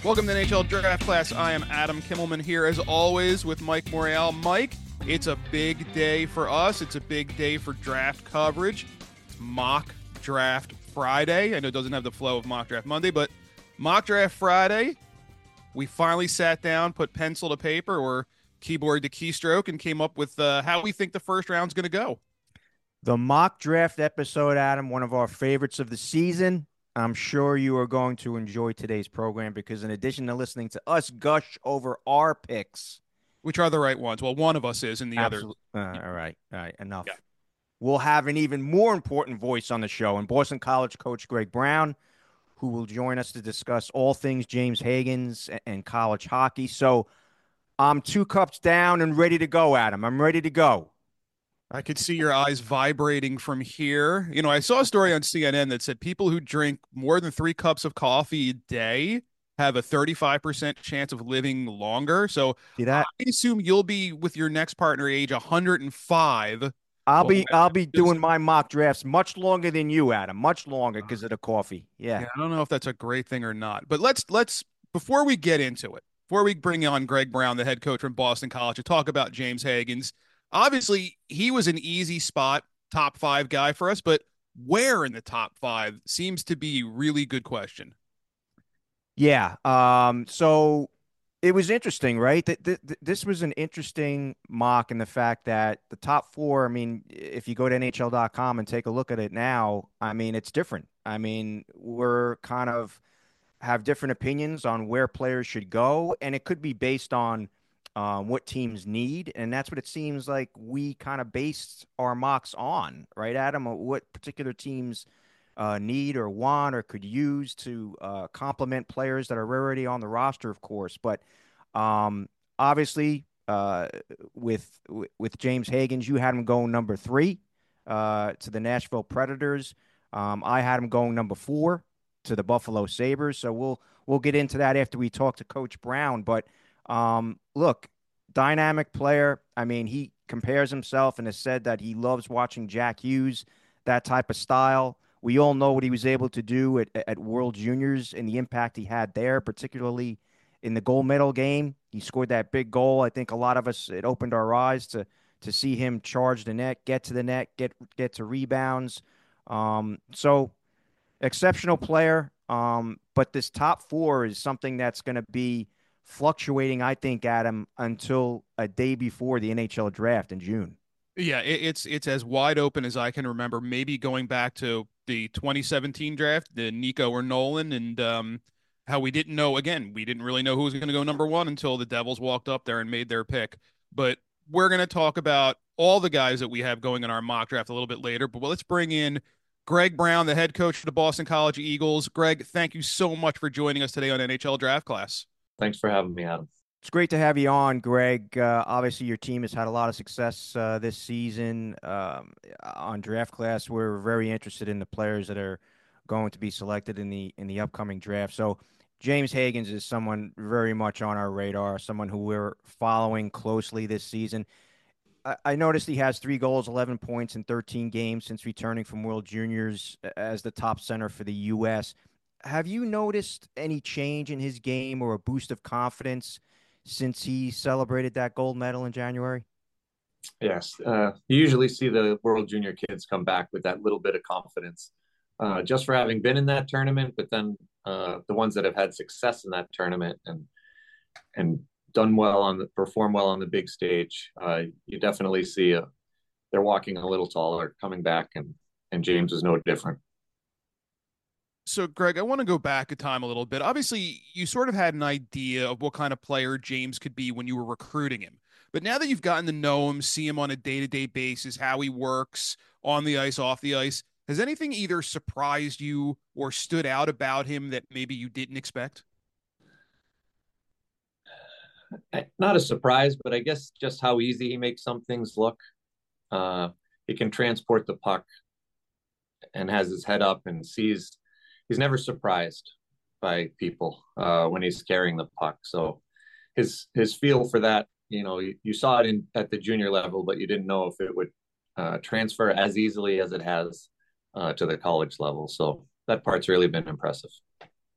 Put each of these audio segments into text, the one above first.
Welcome to the NHL Draft Class. I am Adam Kimmelman here, as always, with Mike Morreale. Mike, it's a big day for us. It's a big day for draft coverage. It's Mock Draft Friday. I know it doesn't have the flow of Mock Draft Monday, but Mock Draft Friday, we finally sat down, put pencil to paper or keyboard to keystroke, and came up with how we think the first round's going to go. The mock draft episode, Adam, one of our favorites of the season. I'm sure you are going to enjoy today's program because in addition to listening to us gush over our picks, Which are the right ones? Well, one of us is, and the other. absolutely. All right. Enough. Yeah. We'll have an even more important voice on the show, and Boston College coach Greg Brown, who will join us to discuss all things James Hagans and college hockey. So I'm 2 cups down and ready to go, Adam. I'm ready to go. I could see your eyes vibrating from here. You know, I saw a story on CNN that said people who drink more than 3 cups of coffee a day have a 35% chance of living longer. So See I that? assume you'll be with your next partner age 105. I'll Well, be I'll be just, doing my mock drafts much longer than you, Adam. Much longer because of the coffee. Yeah. yeah, I don't know if that's a great thing or not. But let's before we get into it, before we bring on Greg Brown, the head coach from Boston College, to talk about James Hagans. Obviously, he was an easy spot, top five guy for us, but where in the top five seems to be a really good question. Yeah. So it was interesting, right? This was an interesting mock in the fact that the top four, I mean, if you go to NHL.com and take a look at it now, I mean, it's different. I mean, we're kind of have different opinions on where players should go, and it could be based on what teams need, and that's what it seems like we kind of based our mocks on, right, Adam? What particular teams need or want or could use to complement players that are already on the roster, of course. But obviously, with James Hagans, you had him going number three to the Nashville Predators. I had him going number four to the Buffalo Sabres. So we'll get into that after we talk to Coach Brown. But look, dynamic player. I mean, he compares himself and has said that he loves watching Jack Hughes, that type of style. We all know what he was able to do at World Juniors and the impact he had there, particularly in the gold medal game. He scored that big goal. I think a lot of us, it opened our eyes to see him charge the net, get to the net, get to rebounds. So exceptional player. But this top four is something that's going to be fluctuating, I think, Adam, until a day before the NHL draft in June. Yeah, it's as wide open as I can remember. Maybe going back to the 2017 draft, the Nico or Nolan, and how we didn't know. Again, we didn't really know who was going to go number one until the Devils walked up there and made their pick. But we're going to talk about all the guys that we have going in our mock draft a little bit later. But let's bring in Greg Brown, the head coach of the Boston College Eagles. Greg, thank you so much for joining us today on NHL Draft Class. Thanks for having me, Adam. It's great to have you on, Greg. Obviously, your team has had a lot of success this season on draft class. We're very interested in the players that are going to be selected in the upcoming draft. So, James Hagans is someone very much on our radar, someone who we're following closely this season. I noticed he has 3 goals, 11 points in 13 games since returning from World Juniors as the top center for the U.S. Have you noticed any change in his game or a boost of confidence since he celebrated that gold medal in January? Yes, you usually see the World Junior kids come back with that little bit of confidence, just for having been in that tournament. But then the ones that have had success in that tournament and done well perform well on the big stage, you definitely see they're walking a little taller, coming back, and James is no different. So, Greg, I want to go back in time a little bit. Obviously, you sort of had an idea of what kind of player James could be when you were recruiting him. But now that you've gotten to know him, see him on a day-to-day basis, how he works on the ice, off the ice, has anything either surprised you or stood out about him that maybe you didn't expect? Not a surprise, but I guess just how easy he makes some things look. He can transport the puck and has his head up and sees. He's never surprised by people when he's carrying the puck. So his feel for that, you saw it at the junior level, but you didn't know if it would transfer as easily as it has to the college level. So that part's really been impressive.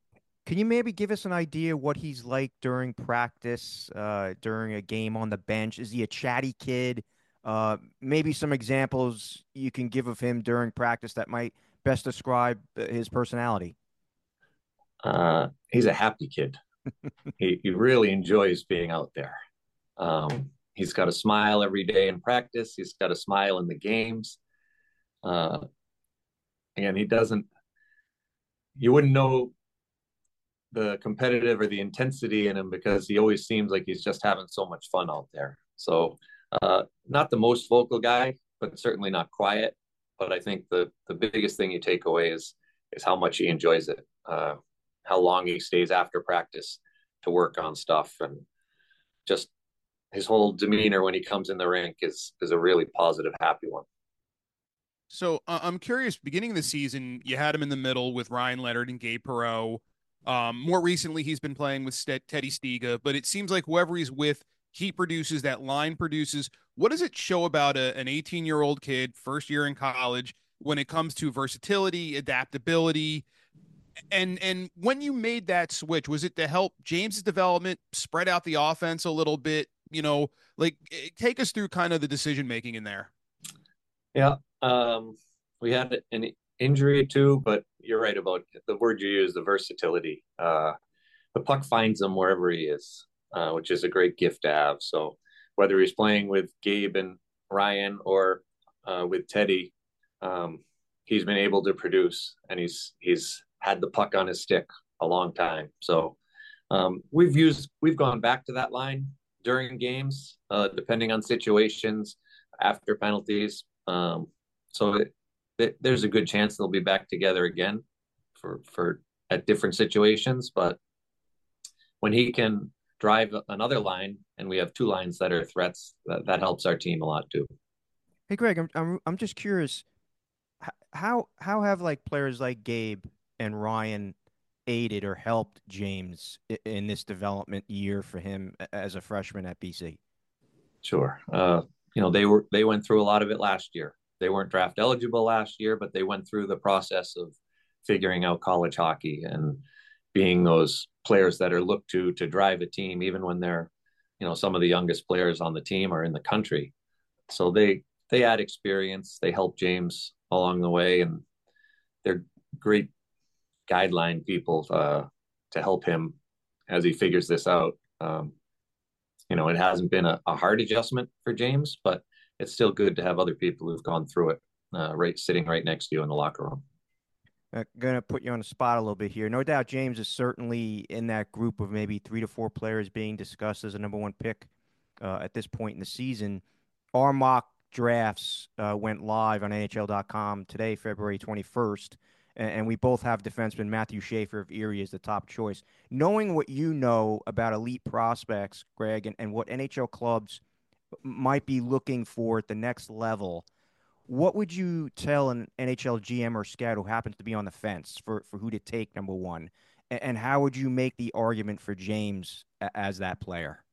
Can you maybe give us an idea what he's like during practice, during a game on the bench? Is he a chatty kid? Maybe some examples you can give of him during practice that might best describe his personality. He's a happy kid. He really enjoys being out there. He's got a smile every day in practice. He's got a smile in the games. Uh, and he doesn't, you wouldn't know the competitive or the intensity in him because he always seems like he's just having so much fun out there. So, not the most vocal guy, but certainly not quiet. But I think the biggest thing you take away is how much he enjoys it, how long he stays after practice to work on stuff, and just his whole demeanor when he comes in the rink is a really positive, happy one. So I'm curious. Beginning of the season, you had him in the middle with Ryan Leonard and Gabe Perreault. More recently, he's been playing with Teddy Stiga, but it seems like whoever he's with, he produces, that line produces. What does it show about an 18-year-old kid, first year in college, when it comes to versatility, adaptability? And when you made that switch, was it to help James's development, spread out the offense a little bit? Like take us through kind of the decision making in there. Yeah, we had an injury too, but you're right about the word you use, the versatility. The puck finds him wherever he is, which is a great gift to have. So whether he's playing with Gabe and Ryan or with Teddy, he's been able to produce, and he's had the puck on his stick a long time. So we've gone back to that line during games, depending on situations, after penalties. So there's a good chance they'll be back together again for at different situations. But when he can drive another line, and we have two lines that are threats, that helps our team a lot too. Hey, Greg, I'm just curious. How have like players like Gabe and Ryan aided or helped James in this development year for him as a freshman at BC? Sure. They went through a lot of it last year. They weren't draft eligible last year, but they went through the process of figuring out college hockey and being those players that are looked to drive a team, even when they're, some of the youngest players on the team are in the country. So they add experience. They help James along the way, and they're great guideline people to help him as he figures this out. It hasn't been a hard adjustment for James, but it's still good to have other people who've gone through it sitting right next to you in the locker room. Going to put you on the spot a little bit here. No doubt James is certainly in that group of maybe 3 to 4 players being discussed as a number one pick at this point in the season. Our mock drafts went live on NHL.com today, February 21st, and we both have defenseman Matthew Schaefer of Erie as the top choice. Knowing what you know about elite prospects, Greg, and what NHL clubs might be looking for at the next level, what would you tell an NHL GM or scout who happens to be on the fence for who to take number one? And how would you make the argument for James as that player?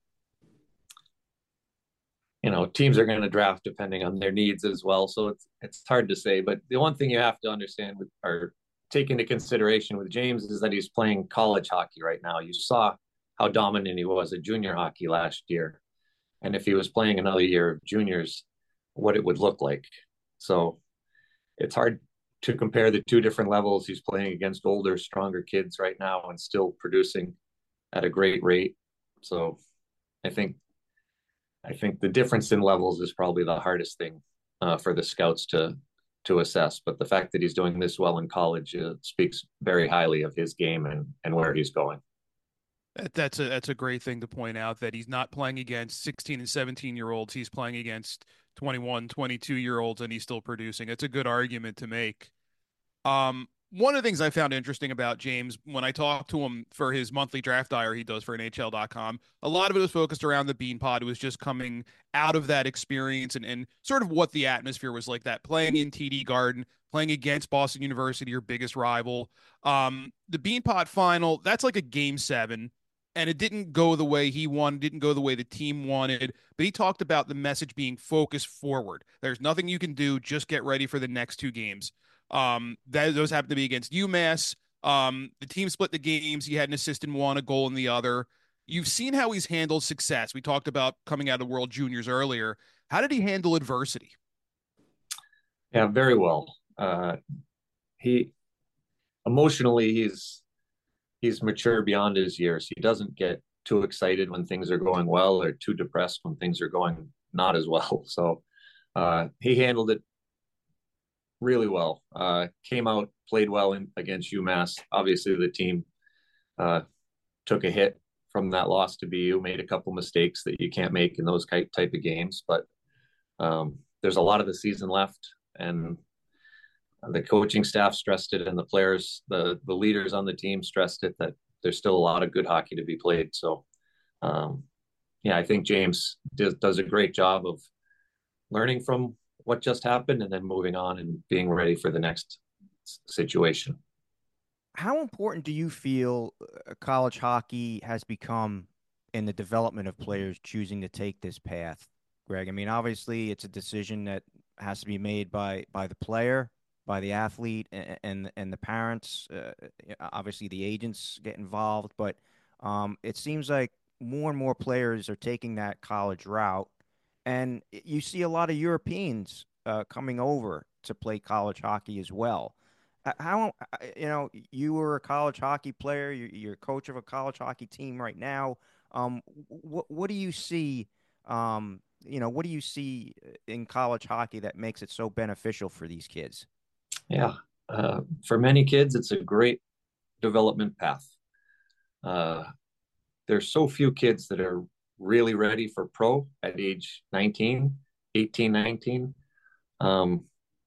Teams are going to draft depending on their needs as well. So it's hard to say. But the one thing you have to understand or take into consideration with James is that he's playing college hockey right now. You saw how dominant he was at junior hockey last year. And if he was playing another year of juniors, what it would look like. So it's hard to compare the two different levels. He's playing against older, stronger kids right now and still producing at a great rate. So I think the difference in levels is probably the hardest thing for the scouts to assess. But the fact that he's doing this well in college speaks very highly of his game and where he's going. That's a great thing to point out, that he's not playing against 16 and 17-year-olds. He's playing against 21, 22-year-olds, and he's still producing. It's a good argument to make. One of the things I found interesting about James when I talked to him for his monthly draft diary he does for NHL.com, a lot of it was focused around the Beanpot. It was just coming out of that experience and sort of what the atmosphere was like, that playing in TD Garden, playing against Boston University, your biggest rival. The Beanpot final, that's like a game 7. And it didn't go the way he wanted, didn't go the way the team wanted. But he talked about the message being focused forward. There's nothing you can do. Just get ready for the next 2 games. Those happen to be against UMass, The team split the games. He had an assist in one, a goal in the other. You've seen how he's handled success. We talked about coming out of World Juniors earlier. How did he handle adversity? Yeah, very well. He emotionally, he's mature beyond his years. He doesn't get too excited when things are going well or too depressed when things are going not as well. So he handled it really well. Came out, played well against UMass. Obviously, the team uh, took a hit from that loss to BU, made a couple mistakes that you can't make in those type of games. But there's a lot of the season left, and the coaching staff stressed it, and the players, the leaders on the team stressed it, that there's still a lot of good hockey to be played. So, yeah, I think James does a great job of learning from what just happened and then moving on and being ready for the next situation. How important do you feel college hockey has become in the development of players choosing to take this path, Greg? I mean, obviously, it's a decision that has to be made by the player, by the athlete, and the parents. Obviously, the agents get involved, but it seems like more and more players are taking that college route, and you see a lot of Europeans coming over to play college hockey as well. How, you were a college hockey player. You're coach of a college hockey team right now. What do you see? What do you see in college hockey that makes it so beneficial for these kids? Yeah. For many kids, it's a great development path. Uh, there's so few kids that are really ready for pro at age 19, 18, 19. Um,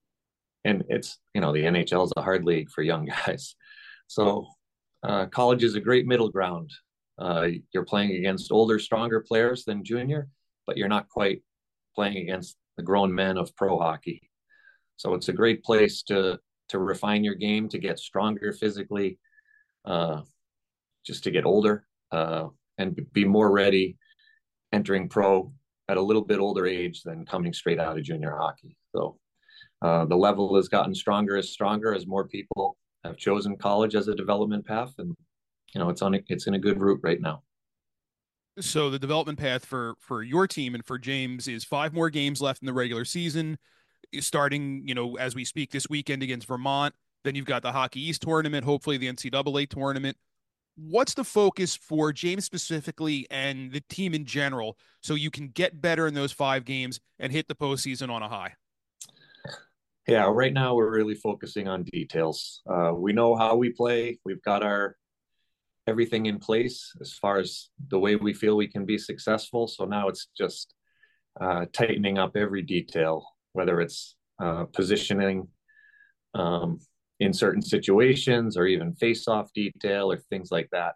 and it's, the NHL is a hard league for young guys. So college is a great middle ground. You're playing against older, stronger players than junior, but you're not quite playing against the grown men of pro hockey. So it's a great place to refine your game, to get stronger physically, uh, just to get older, and be more ready entering pro at a little bit older age than coming straight out of junior hockey. So the level has gotten stronger as more people have chosen college as a development path, and it's in a good route right now. So the development path for your team and for James is five more games left in the regular season, starting, as we speak this weekend against Vermont. Then you've got the Hockey East tournament, hopefully the NCAA tournament. What's the focus for James specifically and the team in general so you can get better in those five games and hit the postseason on a high? Yeah, right now we're really focusing on details. We know how we play. We've got our everything in place as far as the way we feel we can be successful. So now it's just tightening up every detail, whether it's positioning in certain situations or even face-off detail or things like that.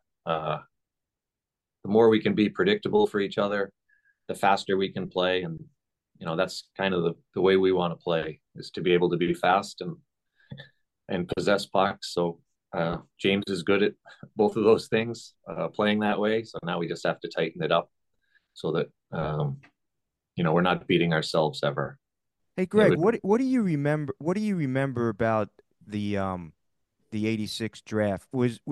The more we can be predictable for each other, the faster we can play. And, that's kind of the way we want to play, is to be able to be fast and possess pucks. So James is good at both of those things, playing that way. So now we just have to tighten it up so that, we're not beating ourselves ever. Hey, Greg, what do you remember? What do you remember about the '86 draft?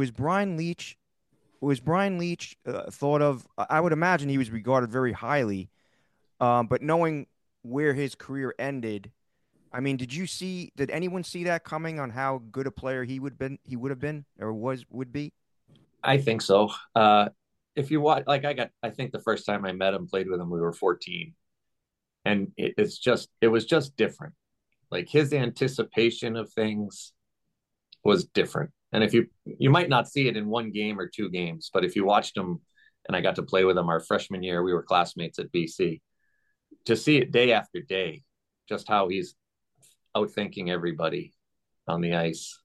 Was Brian Leach thought of? I would imagine he was regarded very highly. But knowing where his career ended, I mean, did anyone see that coming on how good a player he would have been or would be? I think so. If you watch, like I think the first time I met him, played with him, we were 14, and it was just different. Like his anticipation of things was different. And if you might not see it in one game or two games, but if you watched him, and I got to play with him our freshman year, we were classmates at BC, to see it day after day, just how he's outthinking everybody on the ice.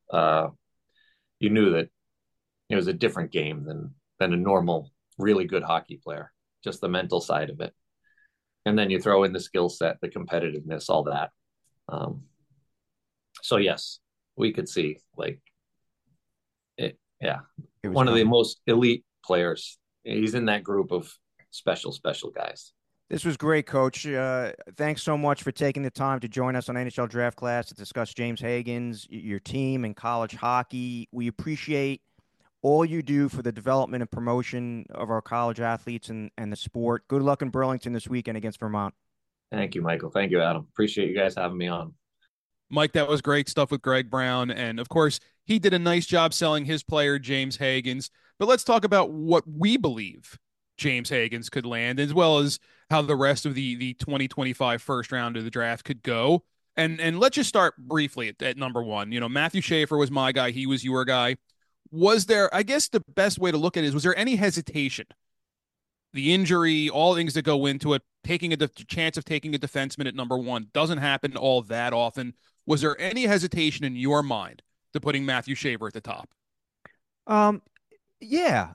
You knew that it was a different game than a normal, really good hockey player, just the mental side of it. And then you throw in the skill set, the competitiveness, all that. Um, so yes, we could see like it. Yeah, It was one of the coming. most elite players. He's in that group of special guys. This was great, Coach. Thanks so much for taking the time to join us on NHL Draft Class to discuss James Hagen's, your team, and college hockey. We appreciate all you do for the development and promotion of our college athletes and the sport. Good luck in Burlington this weekend against Vermont. Thank you, Michael. Thank you, Adam. Appreciate you guys having me on. Mike, that was great stuff with Greg Brown. And of course, he did a nice job selling his player, James Hagens. But let's talk about what we believe James Hagens could land, as well as how the rest of the 2025 first round of the draft could go. And let's just start briefly at number one. You know, Matthew Schaefer was my guy. He was your guy. Was there, I guess the best way to look at it is, was there any hesitation? The injury, all things that go into it, taking a chance of taking a defenseman at number one doesn't happen all that often. Was there any hesitation in your mind to putting Matthew Shaver at the top? Um, yeah.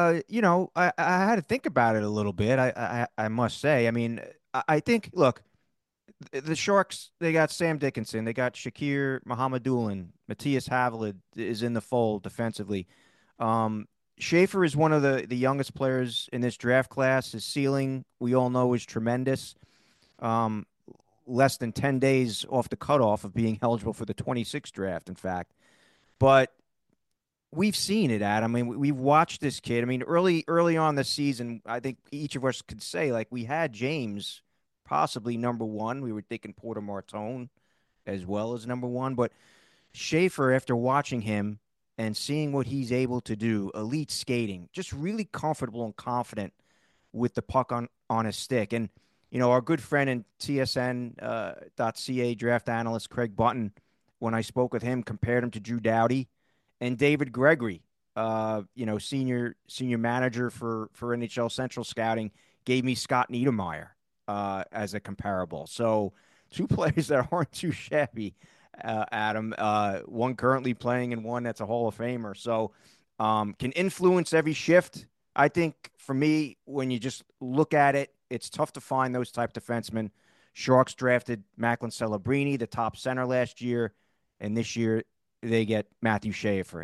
I had to think about it a little bit. I must say. I mean, I think. Look, the Sharks. They got Sam Dickinson. They got Shakir Mohammadulin. Matthias Havlid is in the fold defensively. Um, Schaefer is one of the youngest players in this draft class. His ceiling, we all know, is tremendous. Um, Less than 10 days off the cutoff of being eligible for the 26th draft, in fact. But we've seen it, Adam. I mean, we've watched this kid. I mean, early on this season, I think each of us could say, like, we had James possibly number one. We were thinking Porter Martone as well as number one. But Schaefer, after watching him and seeing what he's able to do, elite skating, just really comfortable and confident with the puck on his stick. And our good friend and TSN.ca draft analyst Craig Button, when I spoke with him, compared him to Drew Doughty and David Gregory, senior manager for NHL Central Scouting, gave me Scott Niedermayer as a comparable. So two players that aren't too shabby, Adam. One currently playing and one that's a Hall of Famer. So can influence every shift. I think for me, when you just look at it, it's tough to find those type defensemen. Sharks drafted Macklin Celebrini, the top center last year, and this year they get Matthew Schaefer.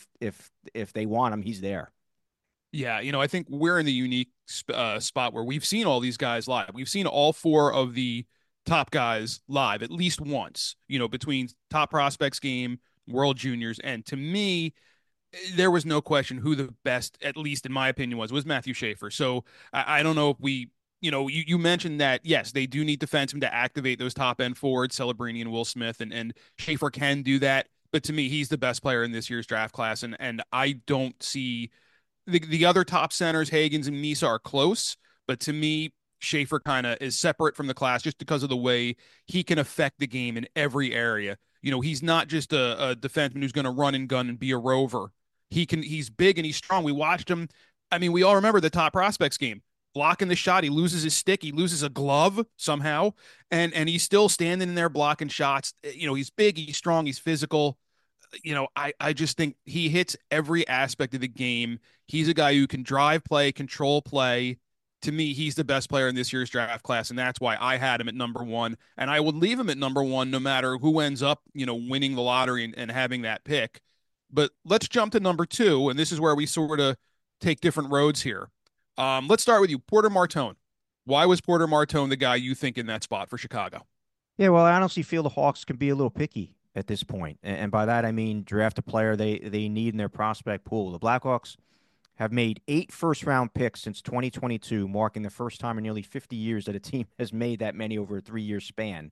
If they want him, he's there. Yeah, I think we're in the unique spot where we've seen all these guys live. We've seen all four of the top guys live at least once, between Top Prospects Game, World Juniors. And to me, there was no question who the best, at least in my opinion, was Matthew Schaefer. So I don't know if you mentioned that, yes, they do need defensemen to activate those top end forwards, Celebrini and Will Smith, and Schaefer can do that. But to me, he's the best player in this year's draft class. And I don't see the other top centers, Hagens and Misa, are close. But to me, Schaefer kind of is separate from the class just because of the way he can affect the game in every area. He's not just a defenseman who's going to run and gun and be a rover. He's big and he's strong. We watched him. I mean, we all remember the Top Prospects Game. Blocking the shot, he loses his stick, he loses a glove somehow, and he's still standing in there blocking shots. He's big, he's strong, he's physical. I just think he hits every aspect of the game. He's a guy who can drive play, control play. To me, he's the best player in this year's draft class, and that's why I had him at number one. And I would leave him at number one no matter who ends up, winning the lottery and having that pick. But let's jump to number two, and this is where we sort of take different roads here. Let's start with you, Porter Martone. Why was Porter Martone the guy you think in that spot for Chicago? Yeah, well, I honestly feel the Hawks can be a little picky at this point, and by that I mean draft a player they need in their prospect pool. The Blackhawks have made 8 first-round picks since 2022, marking the first time in nearly 50 years that a team has made that many over a 3-year span.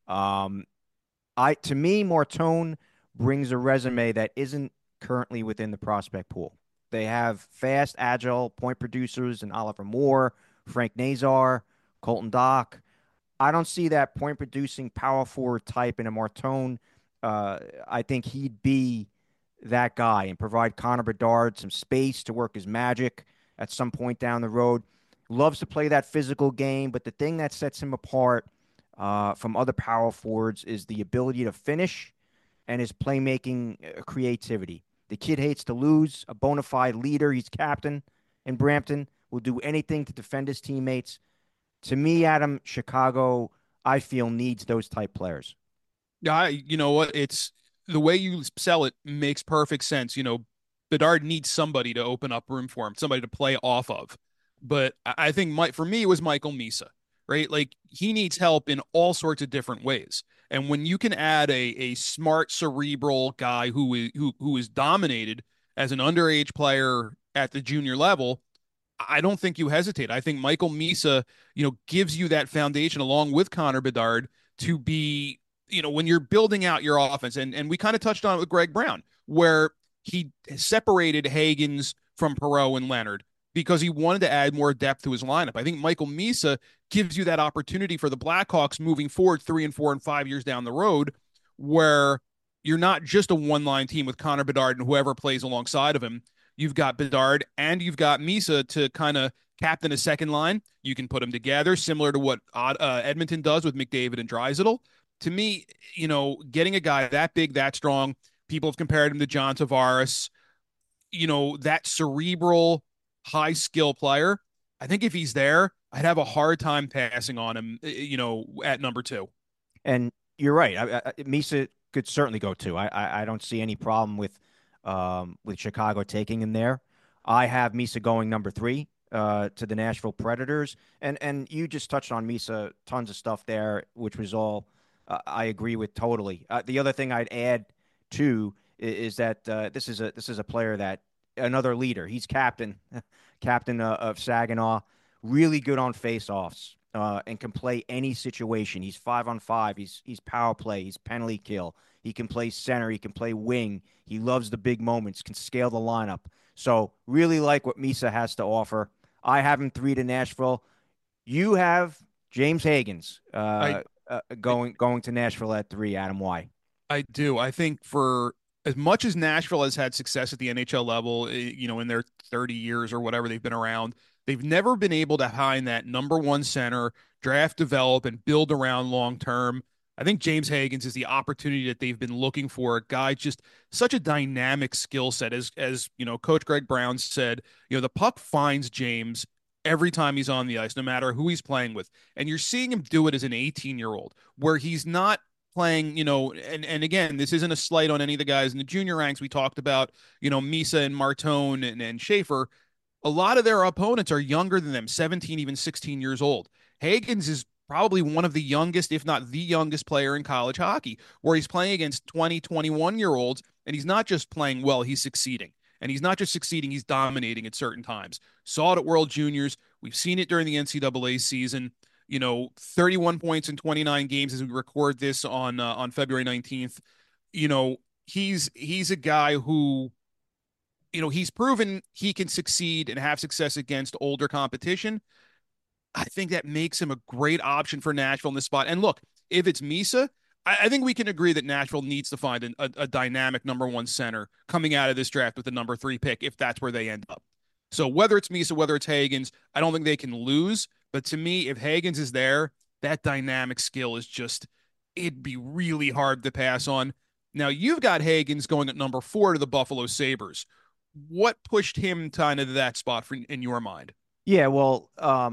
To me, Martone brings a resume that isn't currently within the prospect pool. They have fast, agile point producers in Oliver Moore, Frank Nazar, Colton Dock. I don't see that point producing power forward type in a Martone. I think he'd be that guy and provide Connor Bedard some space to work his magic at some point down the road. Loves to play that physical game, but the thing that sets him apart from other power forwards is the ability to finish and his playmaking creativity. The kid hates to lose, a bona fide leader. He's captain in Brampton, will do anything to defend his teammates. To me, Adam, Chicago, I feel needs those type players. Yeah, you know what? It's the way you sell it makes perfect sense. Bedard needs somebody to open up room for him, somebody to play off of. But I think for me, it was Michael Misa. right? Like he needs help in all sorts of different ways. And when you can add a smart, cerebral guy who is dominated as an underage player at the junior level, I don't think you hesitate. I think Michael Misa, gives you that foundation along with Connor Bedard to be, when you're building out your offense. And we kind of touched on it with Greg Brown, where he separated Hagens from Perreault and Leonard because he wanted to add more depth to his lineup. I think Michael Misa gives you that opportunity for the Blackhawks moving forward 3 and 4 and 5 years down the road, where you're not just a one line team with Connor Bedard and whoever plays alongside of him. You've got Bedard and you've got Misa to kind of captain a second line. You can put them together, similar to what Edmonton does with McDavid and Draisaitl. To me, getting a guy that big, that strong, people have compared him to John Tavares, that cerebral, high skill player. I think if he's there, I'd have a hard time passing on him, at number two. And you're right. Misa could certainly go too. I don't see any problem with Chicago taking him there. I have Misa going number three to the Nashville Predators, and you just touched on Misa, tons of stuff there, which was all I agree with totally. The other thing I'd add too is that this is a player that another leader. He's captain of Saginaw, really good on faceoffs. And can play any situation. He's 5-on-5. He's power play. He's penalty kill. He can play center. He can play wing. He loves the big moments. Can scale the lineup. So really like what Misa has to offer. I have him three to Nashville. You have James Hagens I going to Nashville at three. Adam, why? I do. I think for as much as Nashville has had success at the NHL level, in their 30 years or whatever they've been around, they've never been able to find that number one center, draft, develop, and build around long term. I think James Hagens is the opportunity that they've been looking for. A guy just such a dynamic skill set, as Coach Greg Brown said. The puck finds James every time he's on the ice, no matter who he's playing with, and you're seeing him do it as an 18-year-old, where he's not playing, and again, this isn't a slight on any of the guys in the junior ranks. We talked about, Misa and Martone and Schaefer. A lot of their opponents are younger than them, 17, even 16 years old. Hagens is probably one of the youngest, if not the youngest player in college hockey, where he's playing against 20, 21-year olds, and he's not just playing well, he's succeeding. And he's not just succeeding, he's dominating at certain times. Saw it at World Juniors. We've seen it during the NCAA season. 31 points in 29 games as we record this on February 19th. He's a guy who, he's proven he can succeed and have success against older competition. I think that makes him a great option for Nashville in this spot. And look, if it's Misa, I think we can agree that Nashville needs to find a dynamic number one center coming out of this draft with the number three pick, if that's where they end up. So whether it's Misa, whether it's Hagens, I don't think they can lose. But to me, if Hagens is there, that dynamic skill is just, it'd be really hard to pass on. Now, you've got Hagens going at number four to the Buffalo Sabres. What pushed him kind of to that spot in your mind? Yeah, well,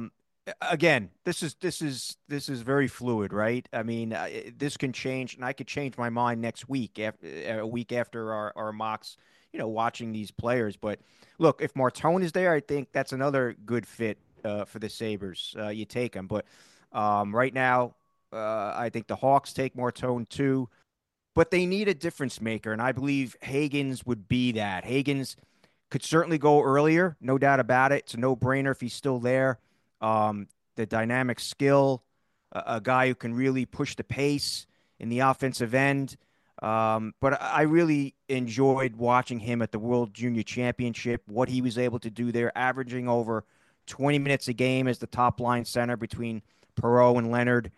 again, this is very fluid, right? I mean, this can change, and I could change my mind next week, after a week after our mocks. Watching these players. But look, if Martone is there, I think that's another good fit for the Sabres. You take him, but right now, I think the Hawks take Martone too. But they need a difference maker, and I believe Hagens would be that. Hagens could certainly go earlier, no doubt about it. It's a no-brainer if he's still there. The dynamic skill, a guy who can really push the pace in the offensive end. But I really enjoyed watching him at the World Junior Championship, what he was able to do there, averaging over 20 minutes a game as the top line center between Perreault and Leonard.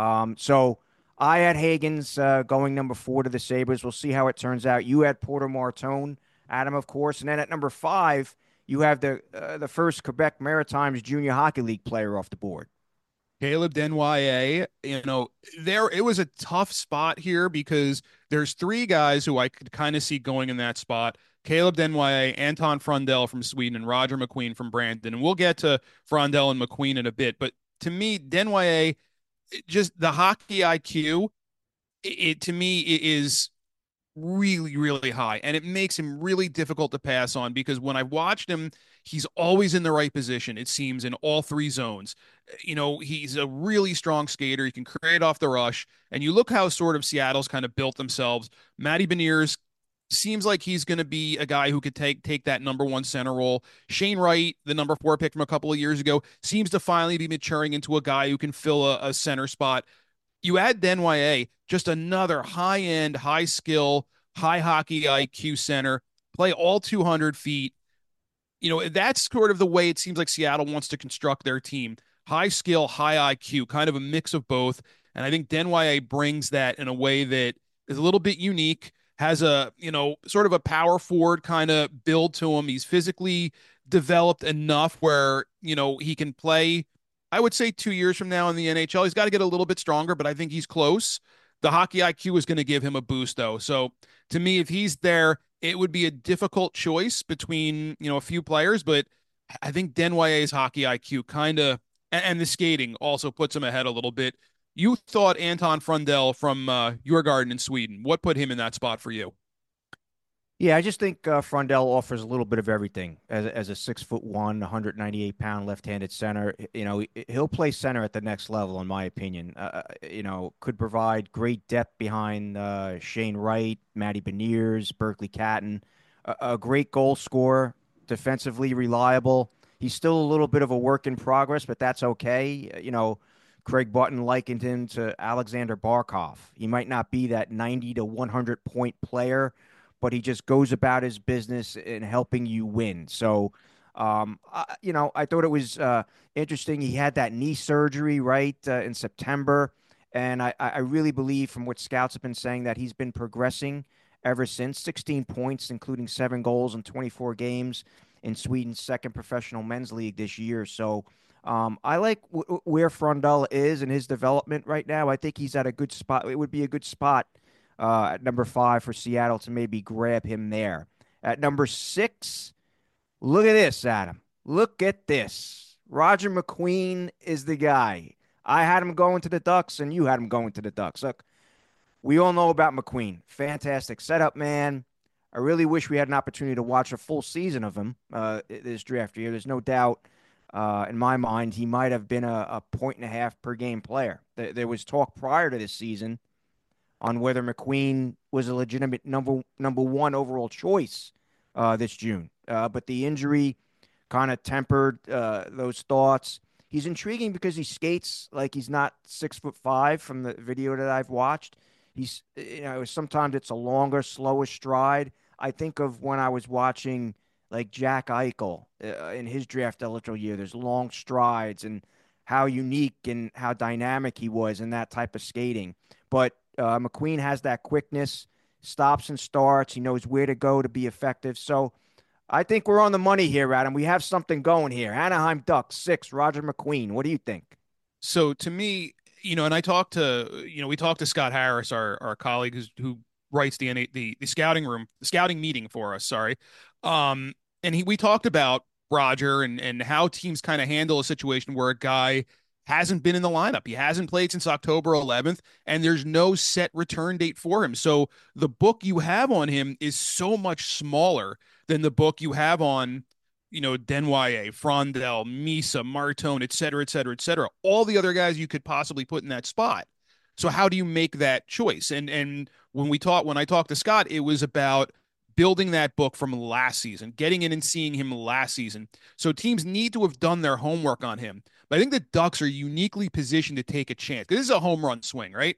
So I had Hagens going number four to the Sabres. We'll see how it turns out. You had Porter Martone, Adam, of course. And then at number five, you have the first Quebec Maritimes Junior Hockey League player off the board. Caleb Denye, it was a tough spot here because there's three guys who I could kind of see going in that spot. Caleb Denye, Anton Frundell from Sweden, and Roger McQueen from Brandon. And we'll get to Frundell and McQueen in a bit. But to me, Denye, just the hockey IQ, to me, it is really, really high. And it makes him really difficult to pass on because when I've watched him, he's always in the right position, it seems, in all three zones. He's a really strong skater. He can create off the rush. And you look how sort of Seattle's kind of built themselves. Matty Beniers seems like he's going to be a guy who could take that number one center role. Shane Wright, the number four pick from a couple of years ago, seems to finally be maturing into a guy who can fill a center spot. You add Denye, just another high end, high skill, high hockey IQ center, play all 200 feet. That's sort of the way it seems like Seattle wants to construct their team. High skill, high IQ, kind of a mix of both. And I think Denye brings that in a way that is a little bit unique, has sort of a power forward kind of build to him. He's physically developed enough where, he can play, I would say 2 years from now in the NHL. He's got to get a little bit stronger, but I think he's close. The hockey IQ is going to give him a boost, though. So to me, if he's there, it would be a difficult choice between, a few players, but I think Denye's hockey IQ kind of and the skating also puts him ahead a little bit. You thought Anton Frundell from Djurgården in Sweden. What put him in that spot for you? Yeah, I just think Frondell offers a little bit of everything as a 6'1", 198-pound left-handed center. He'll play center at the next level, in my opinion. Could provide great depth behind Shane Wright, Matty Beniers, Berkeley Catton. A great goal scorer, defensively reliable. He's still a little bit of a work in progress, but that's okay. Craig Button likened him to Alexander Barkov. He might not be that 90 to 100 point player, but he just goes about his business in helping you win. So, I thought it was interesting. He had that knee surgery, right, in September. And I really believe from what scouts have been saying that he's been progressing ever since. 16 points, including 7 goals in 24 games in Sweden's second professional men's league this year. So I like where Frondell is in his development right now. I think he's at a good spot. It would be a good spot at number 5 for Seattle to maybe grab him there. At number 6, look at this, Adam. Look at this. Roger McQueen is the guy. I had him going to the Ducks, and you had him going to the Ducks. Look, we all know about McQueen. Fantastic setup, man. I really wish we had an opportunity to watch a full season of him this draft year. There's no doubt in my mind he might have been a point and a half per game player. There was talk prior to this season on whether McQueen was a legitimate number one overall choice this June. But the injury kind of tempered those thoughts. He's intriguing because he skates like he's not 6'5" from the video that I've watched. He's, sometimes it's a longer, slower stride. I think of when I was watching like Jack Eichel in his draft eligible year. There's long strides and how unique and how dynamic he was in that type of skating. But McQueen has that quickness, stops and starts. He knows where to go to be effective. So I think we're on the money here, Adam. We have something going here. Anaheim Ducks, 6, Roger McQueen. What do you think? So to me, and we talked to Scott Harris, our colleague who writes the scouting meeting for us. Sorry. And we talked about Roger and how teams kind of handle a situation where a guy hasn't been in the lineup. He hasn't played since October 11th, and there's no set return date for him. So the book you have on him is so much smaller than the book you have on, Denye, Frondell, Misa, Martone, et cetera, et cetera, et cetera. All the other guys you could possibly put in that spot. So how do you make that choice? And when I talked to Scott, it was about building that book from last season, getting in and seeing him last season. So teams need to have done their homework on him. But I think the Ducks are uniquely positioned to take a chance because this is a home run swing, right?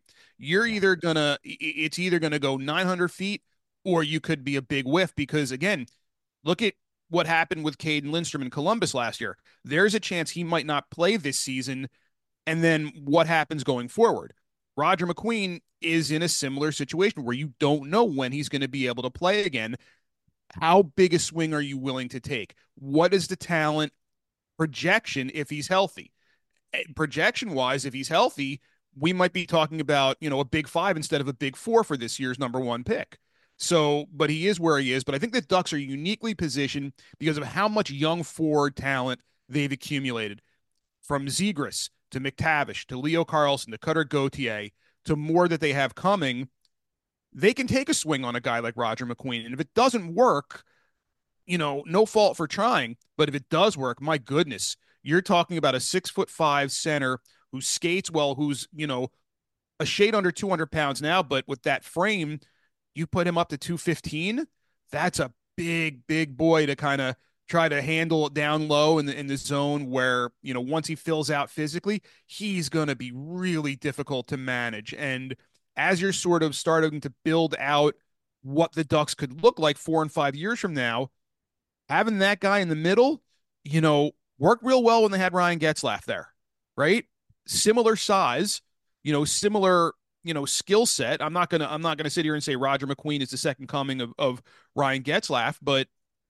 It's either gonna go 900 feet or you could be a big whiff because again, look at what happened with Caden Lindstrom in Columbus last year. There's a chance he might not play this season. And then what happens going forward? Roger McQueen is in a similar situation where you don't know when he's going to be able to play again. How big a swing are you willing to take? What is the talent projection if he's healthy? Projection wise, if he's healthy, we might be talking about, a big 5 instead of a big 4 for this year's number 1 pick. So, but he is where he is. But I think the Ducks are uniquely positioned because of how much young forward talent they've accumulated from Zegras to McTavish to Leo Carlson to Cutter Gauthier to more that they have coming. they can take a swing on a guy like Roger McQueen. And if it doesn't work, no fault for trying. But if it does work, my goodness, you're talking about a 6'5" center who skates well, who's, a shade under 200 pounds now, but with that frame, you put him up to 215. That's a big, big boy to kind of try to handle it down low in the zone where, once he fills out physically, he's going to be really difficult to manage. And as you're sort of starting to build out what the Ducks could look like 4 and 5 years from now, having that guy in the middle, worked real well when they had Ryan Getzlaf there, right? Similar size, similar, skill set. I'm not gonna sit here and say Roger McQueen is the second coming of Ryan Getzlaf, but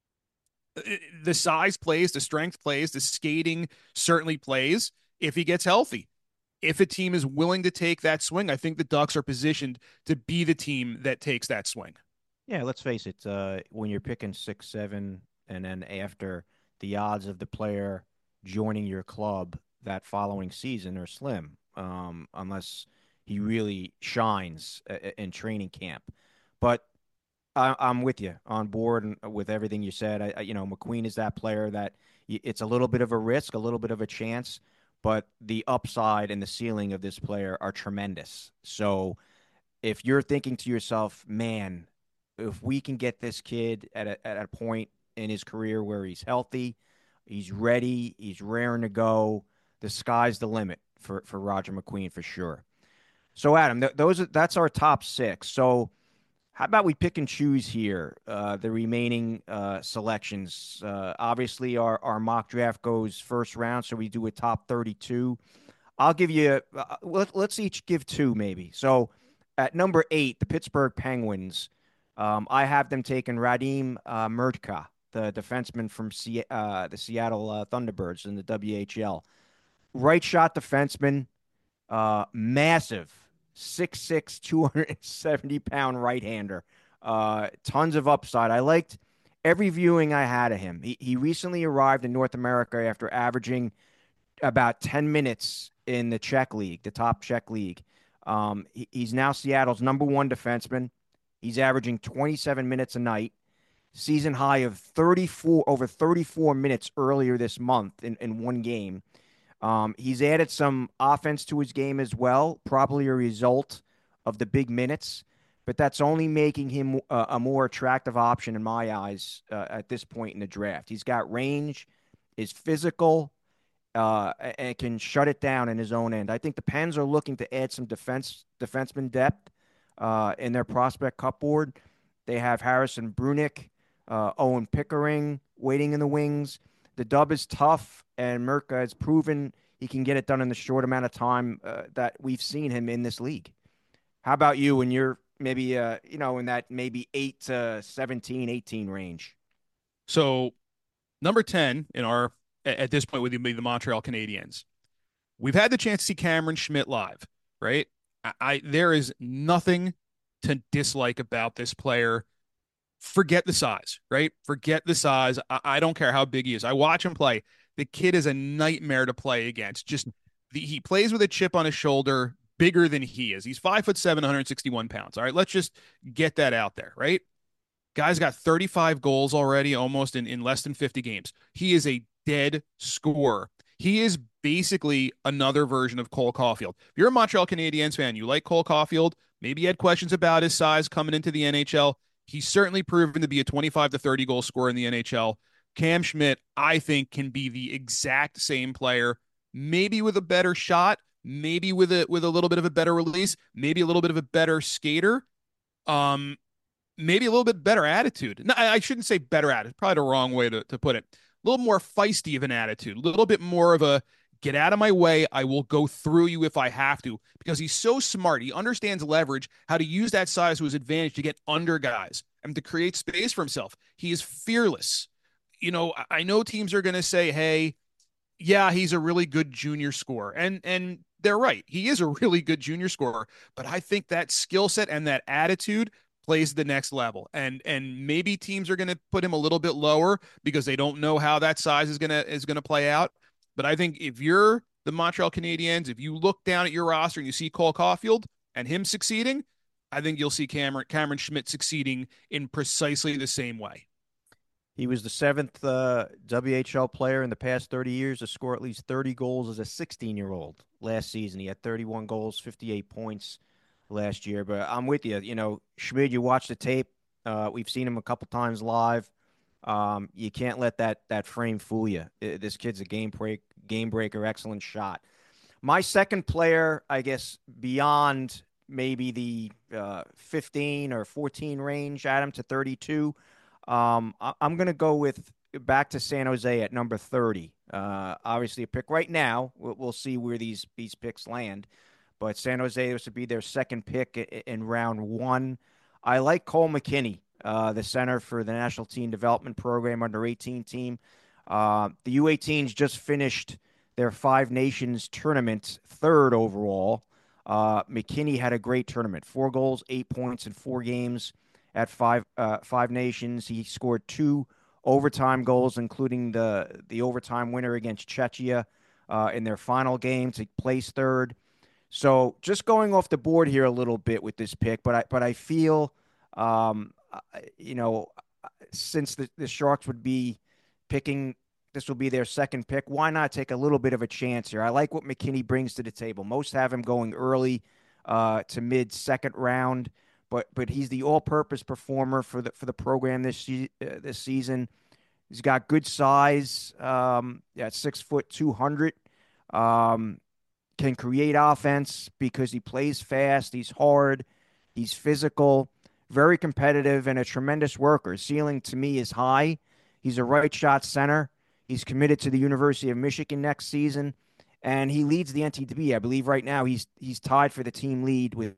the size plays, the strength plays, the skating certainly plays if he gets healthy. If a team is willing to take that swing, I think the Ducks are positioned to be the team that takes that swing. Yeah, let's face it. When you're picking 6, 7, and then after, the odds of the player joining your club that following season are slim, unless he really shines in training camp. But I'm with you on board and with everything you said. McQueen is that player that it's a little bit of a risk, a little bit of a chance, but the upside and the ceiling of this player are tremendous. So if you're thinking to yourself, man, if we can get this kid at a point in his career where he's healthy, he's ready, he's raring to go, the sky's the limit for Roger McQueen for sure. So Adam, that's our top six. So how about we pick and choose here the remaining selections? Obviously, our mock draft goes first round, so we do a top 32. I'll give you. Let's each give two, maybe. So at number 8, the Pittsburgh Penguins. I have them taking Radim Murtka, the defenseman from the Seattle Thunderbirds in the WHL. Right shot defenseman, massive, 6'6", 270-pound right-hander. Tons of upside. I liked every viewing I had of him. He recently arrived in North America after averaging about 10 minutes in the Czech League, the top Czech League. He's now Seattle's number one defenseman. He's averaging 27 minutes a night, season high of over 34 minutes earlier this month in one game. He's added some offense to his game as well, probably a result of the big minutes, but that's only making him a more attractive option in my eyes at this point in the draft. He's got range, is physical, and can shut it down in his own end. I think the Pens are looking to add some defenseman depth in their prospect cup board. They have Harrison Brunick, Owen Pickering waiting in the wings. The dub is tough, and Mirka has proven he can get it done in the short amount of time that we've seen him in this league. How about you when you're maybe, in that maybe 8 to 17, 18 range? So number 10 at this point would be the Montreal Canadiens. We've had the chance to see Cameron Schmidt live, right? There is nothing to dislike about this player. Forget the size, right? Forget the size. I don't care how big he is. I watch him play. The kid is a nightmare to play against. He plays with a chip on his shoulder, bigger than he is. He's 5'7", 161 pounds. All right, let's just get that out there, right? Guy's got 35 goals already, almost in less than 50 games. He is a dead scorer. He is basically another version of Cole Caulfield. If you're a Montreal Canadiens fan, you like Cole Caulfield, maybe you had questions about his size coming into the NHL. He's certainly proven to be a 25 to 30 goal scorer in the NHL. Cam Schmidt, I think, can be the exact same player, maybe with a better shot, maybe with a little bit of a better release, maybe a little bit of a better skater, maybe a little bit better attitude. No, I shouldn't say better attitude, probably the wrong way to put it. A little more feisty of an attitude, a little bit more of a get out of my way. I will go through you if I have to, because he's so smart. He understands leverage, how to use that size to his advantage to get under guys and to create space for himself. He is fearless. I know teams are going to say, hey, yeah, he's a really good junior scorer. And they're right. He is a really good junior scorer, but I think that skill set and that attitude plays the next level. And maybe teams are going to put him a little bit lower because they don't know how that size is going to play out. But I think if you're the Montreal Canadiens, if you look down at your roster and you see Cole Caulfield and him succeeding, I think you'll see Cameron Schmidt succeeding in precisely the same way. He was the seventh WHL player in the past 30 years to score at least 30 goals as a 16-year-old last season. He had 31 goals, 58 points last year. But I'm with you. You know, Schmid, you watch the tape. We've seen him a couple times live. You can't let that frame fool you. This kid's a game breaker, excellent shot. My second player, I guess, beyond maybe the 15 or 14 range, Adam, to 32. I'm going to go with back to San Jose at number 30. Obviously, a pick right now. We'll see where these picks land. But San Jose, this would be their second pick in round one. I like Cole McKinney, the center for the National Team Development Program under 18 team. The U18s just finished their Five Nations tournament, third overall. McKinney had a great tournament, 4 goals, 8 points in 4 games at Five Nations. He scored 2 overtime goals, including the overtime winner against Czechia in their final game to place third. So just going off the board here a little bit with this pick, but I feel, you know, since the Sharks would be picking, this will be their second pick. Why not take a little bit of a chance here? I like what McKinney brings to the table. Most have him going early to mid second round, but he's the all-purpose performer for the program this season. He's got good size at 6 foot 200. Can create offense because he plays fast. He's hard. He's physical, very competitive, and a tremendous worker. His ceiling to me is high. He's a right shot center. He's committed to the University of Michigan next season, and he leads the NTDP. I believe right now he's tied for the team lead with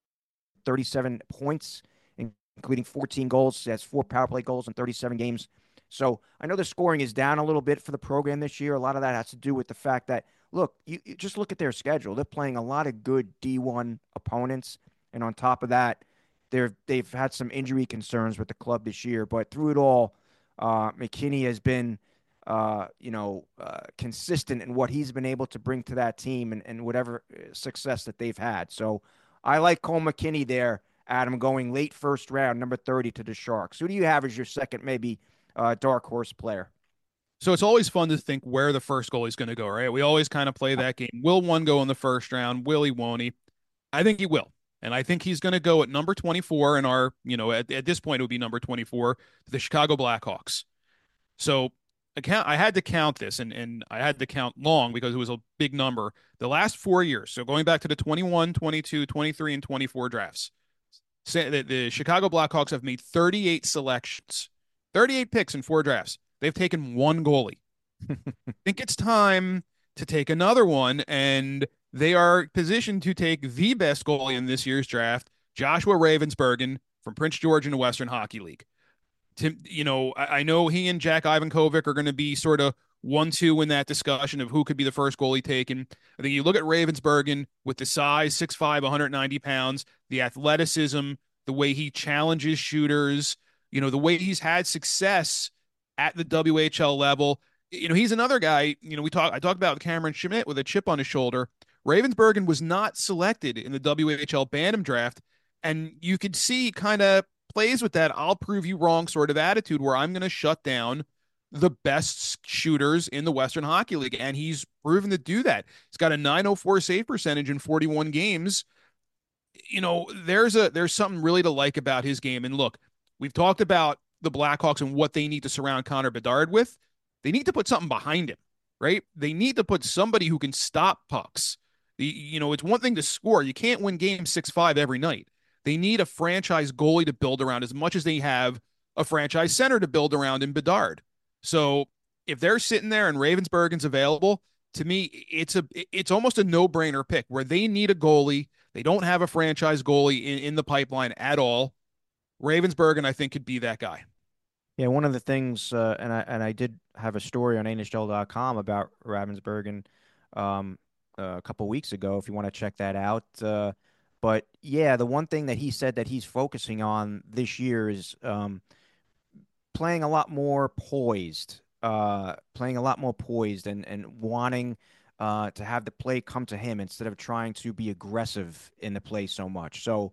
37 points, including 14 goals. He has 4 power play goals in 37 games. So I know the scoring is down a little bit for the program this year. A lot of that has to do with the fact that, look, you just look at their schedule. They're playing a lot of good D1 opponents, and on top of that, they've had some injury concerns with the club this year. But through it all, McKinney has been, consistent in what he's been able to bring to that team and whatever success that they've had. So I like Cole McKinney there, Adam, going late first round, number 30 to the Sharks. Who do you have as your second, maybe dark horse player? So it's always fun to think where the first goalie is going to go, right? We always kind of play that game. Will one go in the first round? Will he, won't he? I think he will. And I think he's going to go at number 24 in our, at this point, it would be number 24, the Chicago Blackhawks. So I had to count this, and I had to count long because it was a big number. The last 4 years, so going back to the 21, 22, 23, and 24 drafts, the Chicago Blackhawks have made 38 selections, 38 picks in 4 drafts. They've taken 1 goalie. I think it's time to take another one, and they are positioned to take the best goalie in this year's draft, Joshua Ravensbergen from Prince George in the Western Hockey League. I know he and Jack Ivankovic are going to be sort of 1-2 in that discussion of who could be the first goalie taken. I think you look at Ravensbergen with the size, 6'5", 190 pounds, the athleticism, the way he challenges shooters, the way he's had success at the WHL level. He's another guy, I talked about Cameron Schmidt with a chip on his shoulder. Ravensbergen was not selected in the WHL Bantam draft, and you could see kind of plays with that I'll prove you wrong sort of attitude where I'm going to shut down the best shooters in the Western Hockey League, and he's proven to do that. He's got a .904 save percentage in 41 games. There's something really to like about his game. And look, we've talked about the Blackhawks and what they need to surround Connor Bedard with. They need to put something behind him, right? They need to put somebody who can stop pucks. It's one thing to score. You can't win games 6-5 every night. They need a franchise goalie to build around as much as they have a franchise center to build around in Bedard. So if they're sitting there and Ravensbergen's available, to me, it's almost a no-brainer pick where they need a goalie. They don't have a franchise goalie in the pipeline at all. Ravensbergen, I think, could be that guy. Yeah, one of the things, and I did have a story on NHL.com about Ravensbergen a couple weeks ago, if you want to check that out. But yeah, the one thing that he said that he's focusing on this year is playing a lot more poised, and wanting to have the play come to him instead of trying to be aggressive in the play so much. So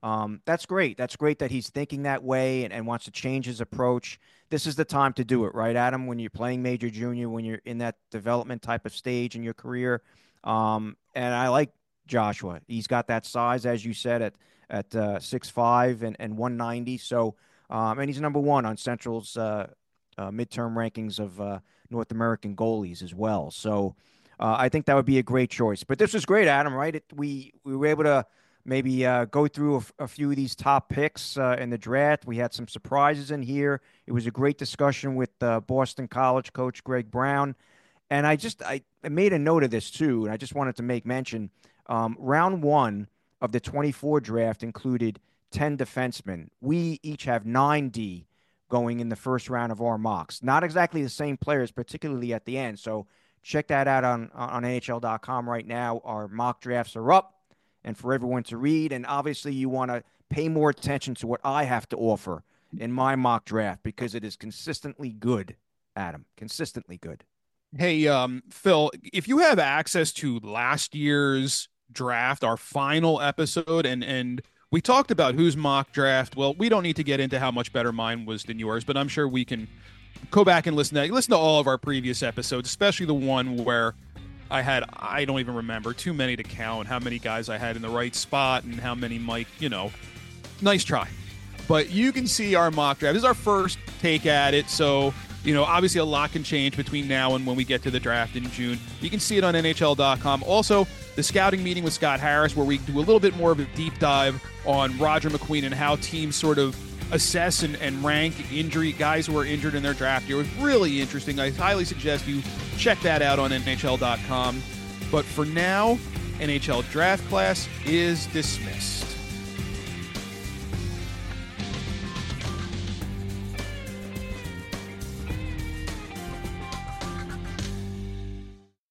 That's great. That's great that he's thinking that way and wants to change his approach. This is the time to do it, right, Adam? When you're playing major junior, when you're in that development type of stage in your career. And I like Joshua. He's got that size, as you said, at 6'5" and 190. So, and he's number one on Central's midterm rankings of North American goalies as well. So, I think that would be a great choice. But this was great, Adam. Right? We were able to maybe go through a few of these top picks in the draft. We had some surprises in here. It was a great discussion with Boston College coach Greg Brown. And I made a note of this too, and I just wanted to make mention. Round one of the 24 draft included 10 defensemen. We each have 9D going in the first round of our mocks. Not exactly the same players, particularly at the end. So check that out on NHL.com right now. Our mock drafts are up and for everyone to read. And obviously you want to pay more attention to what I have to offer in my mock draft because it is consistently good, Adam. Consistently good. Hey, Phil, if you have access to last year's draft, our final episode, and we talked about whose mock draft, well, we don't need to get into how much better mine was than yours, but I'm sure we can go back and listen to all of our previous episodes, especially the one where I don't even remember, too many to count, how many guys I had in the right spot and how many might, nice try. But you can see our mock draft. This is our first take at it, so obviously a lot can change between now and when we get to the draft in June. You can see it on NHL.com. Also, the scouting meeting with Scott Harris, where we do a little bit more of a deep dive on Roger McQueen and how teams sort of assess and rank guys who are injured in their draft year. It was really interesting. I highly suggest you check that out on NHL.com. But for now, NHL draft class is dismissed.